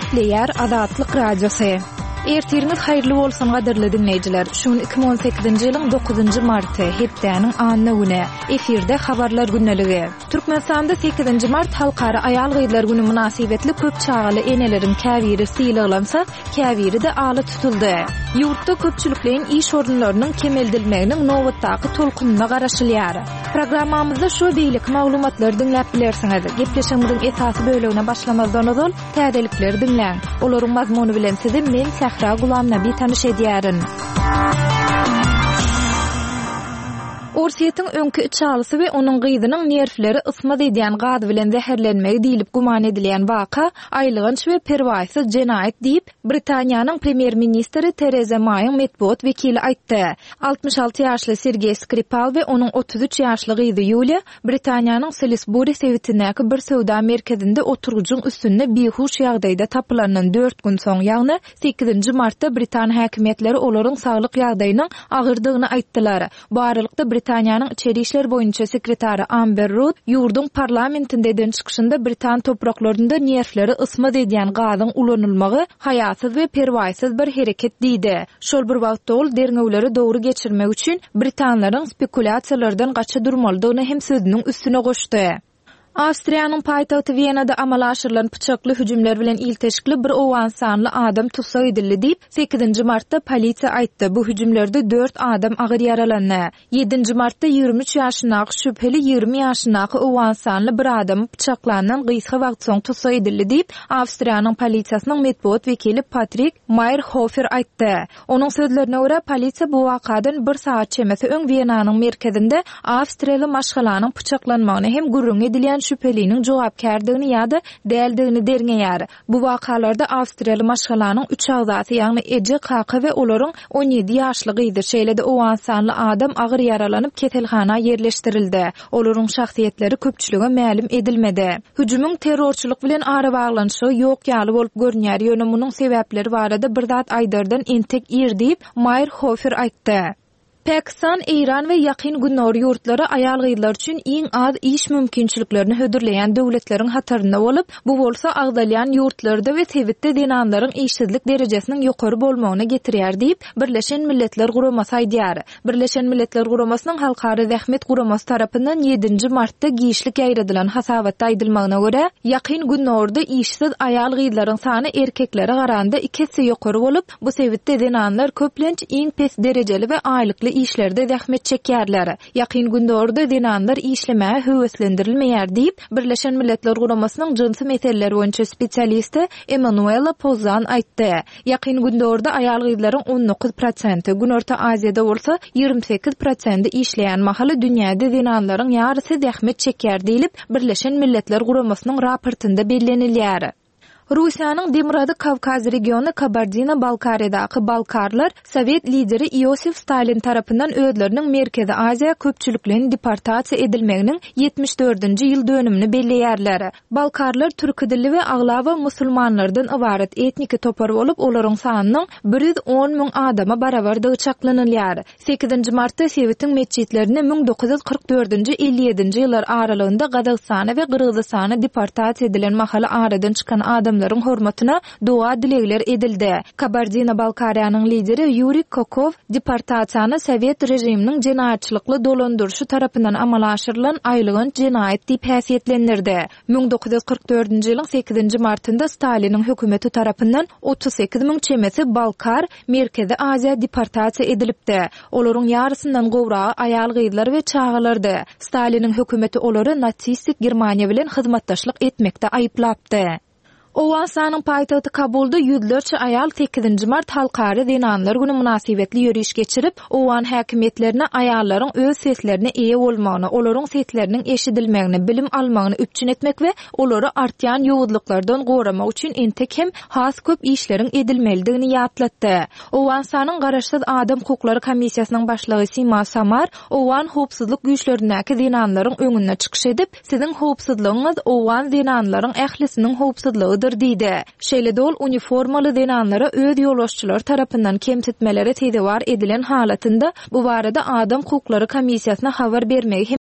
Nükleer Azatlyk Radiosu. Ertiriniz hayırlı bolsun gaderli dinleyijiler. Şun 2018-nji ýylyň 9-njy marty hepdäniň anyny güne. Efirde habarlar günneligi. Türkmenistanda 8-nji mart halkara aýal gyýlar güni münasibetli köp çağaly eneleriň käbiri sylalansa, käbiri de aly tutuldy. Ýurtda köpçüliklerin iş orunlarynyň kemeldilmeginiň nowatdaky tolkunyna garaşylýar. Programmamyzda şu beýlik maglumatlar dinläp bilersiňiz. Gepleşigimiziň esasy bölegine başlamazdan ozal täzelikleri dinläň. Olaryň mazmuny bilen sizi men Sahra Gulamna bir tanış edýärin. Orsiýetiň öňkü içalysy we onuň gyzynyň nerfleri ysmaz edýän gaz bilen zäherlenmegi diýilip guman edilýän waka aýlygynç we perwaýsy jenaýat diýip Britaniýanyň premier ministri Theresa May'yň medpuat wekili aýtdy. 66 ýaşly Sergey Skripal we onuň 33 ýaşly gyzy Yulia Britaniýanyň Salisbury sewitindäki bir sowda merkezinde oturgugyň üstünde behuş ýagdaýda tapylanan 4 gün soň ýagny 8-nji martda Britan häkimetleri olaryň saglyk ýagdaýynyň agyrdygyny aýtdylar. Bu aralykda Britaniýanyň içeri işler boýunça sekretary Amber Rudd ýurdun parlamentinde eden çykyşynda Britan topraklarynda nerfleri ysmaz edýän gazyň ulanylmagy haýatsız we perwaýsyz bir hereket diýdi. Şol bir wagtda ol derňewleri dogry geçirmek üçin Britanlaryň spekulasiýalardan gaça durmalydygyny hem sözüniň üstüne goşdy. Awstriýanyň paýtagty Wienada amala aşyrylan pyçakly hüjümler bilen ilteşikli bir owan sanly adam tutsak edildi diýip 8-nji martda polisiýa aýtdy. Bu hüjümlerde 4 adam agyr ýaralandy. 7-nji martda 23 ýaşyndaky şüpheli 20 ýaşyndaky owan sanly bir adam pyçaklanan gysga wagt soň tutsak edildi diýip Awstriýanyň polisiýasynyň medpuat wekili Patrick Meyerhofer aýtdy. Onuň sözlerine görä polisiýa bu wakadan 1 saat çemesi öň Wienanyň merkezinde Awstriýaly maşgalanyň pyçaklanmagyny hem gurrun edilýän şüpheliniň jogapkärdigini ýa-da däldigini derňeýär. Bu wakalarda Awstriýaly maşgalanyň 3 agzasy ýagny eje, kaka we olaryň 17 ýaşly gyzy şeýlede owan sanly adam agyr ýaralanyp ketelhana ýerleşdirildi. Olaryň şahsiýetleri köpçülüge ma'lum edilmedi. Hüjümüň terrorçylyk bilen ara baglanyşy ýok ýaly bolup görünýär. Ýöne sebäpleri barada bir zat aýdardan entek ir diýip Meyerhofer aýtdy. Pakistan, Iran we ýakyn günler ýurtlary aýal gyýlar üçin iň az iş mümkinçiliklerini hödürleýän döwletleriň hatarynda bolup, bu bolsa agdalýan ýurtlarda we tebitde denanlaryň işsizlik derejesiniň ýokary bolmagyna getirýär diýip Birleşen Milletler Guramasy aýdýar. Birleşen Milletler Guramasynyň halkary zähmet guramasy tarapyndan 7-nji martda giýişlik ýaýradylan hasabatda aýdylmagyna görä, ýakyn günlerde işsiz aýal gyýlaryň sany erkeklere garanda 2 hisse ýokary bolup, bu sebäpde denanlar köplenç iň pes derejeli we aýlykly işlerde zähmet çekýärler. Ýakyn günlerde denanlar işlemäge höweslendirilmeýär diýip Birleşen Milletler Guramasynyň jynsy meseleleri boýunça spesialisti Emanuela Pozan aýtdy. Ýakyn günlerde aýal gyýlaryň 19%, gün orta Aziýada bolsa 28% işleýän mahaly dünýäde denanlaryň ýarysy zähmet çekýär diýilip Birleşen Milletler Guramasynyň raportynda bellenilýär. Rusiýanyň Demirady Kavkaz regiony Kabardino-Balkariýadaky balkarlar Sowet lideri Iosif Stalin tarapyndan özleriniň Merkezi Aziýa köpçüliklerini deportasiýa edilmeginiň 74-nji ýyl dönümini belleýärler. Balkarlar türk dilli we aglawa musulmanlardan ibaret etniki topar bolup, olaryň sanynyň 110.000 adama barabardygy çaklanylýar. 8-nji martda Sowetiň mesjidlerini 1944-nji 57-nji ýyllar aralygynda Gazagstana we Kyrgyzstana deportasiýa edilen mahaly aradan çykan adamlaryň hormatyna dua dilegler edildi. Kabardino-Balkariýanyň lideri Yuri Kokov deportasiýany Sowet rejiminiň jenaýatçylykly dolandyrşy tarapyndan amala aşyrylan aýlygyn jenaýat diýip häsiýetlendirdi. 1944-nji ýylyň 8-nji martynda Staliniň hökümeti tarapyndan 38.000 çemesi balkar Merkezi Aziýa deportasiýa edilipdi. Olaryň ýarysyndan gowragy aýal gyýlar we çağalardy. Staliniň hökümeti olary natsistik Germaniýa bilen hyzmatdaşlyk etmekde aýyplapdy. Owan sanyň paýtagty Kabulda ýüzlerçe aýal 8-nji mart halkary denanlar güni münasibetli ýöriş geçirip, owan häkimetlerine aýallaryň öz seslerine eýe bolmagyny, olaryň sesleriniň eşidilmegini, bilim almagyny üpçün etmek we olary artýan ýowuzlyklardan goramak üçin entek hem has köp işleriň edilmelidigini ýatlatdy. Owan sanyň garaşsyz adam hukuklary komissiýasynyň başlygy Sima Samar, owan howpsuzlyk güýçlerindäki denanlaryň öňüne çykyş edip, siziň howpsuzlygyňyz owan denanlaryň ählisiniň howpsuzlygy diýdi. Şeýle dol uniformaly denanlara öz ýolbaşçylar tarapyndan kemsitmelere tedewar edilen halatynda bu barada adam hukuklary komissiýasyna habar bermegi